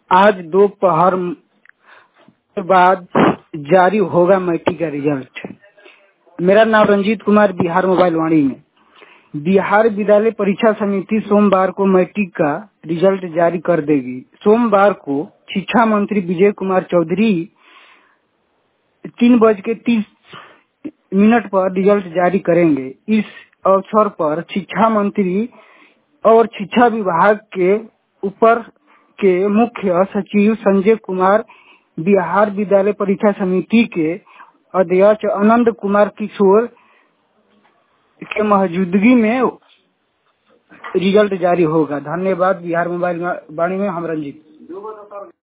आज दोपहर के बाद जारी होगा मैट्रिक का रिजल्ट। मेरा नाम रंजीत कुमार, बिहार मोबाइल वाणी में। बिहार विद्यालय परीक्षा समिति सोमवार को मैट्रिक का रिजल्ट जारी कर देगी। सोमवार को शिक्षा मंत्री विजय कुमार चौधरी 3:30 पर रिजल्ट जारी करेंगे। इस अवसर पर शिक्षा मंत्री और शिक्षा विभाग के ऊपर के मुख्य सचिव संजय कुमार, बिहार विद्यालय परीक्षा समिति के अध्यक्ष आनंद कुमार किशोर के मौजूदगी में रिजल्ट जारी होगा। धन्यवाद। बिहार मोबाइल वाणी में हम रंजीत।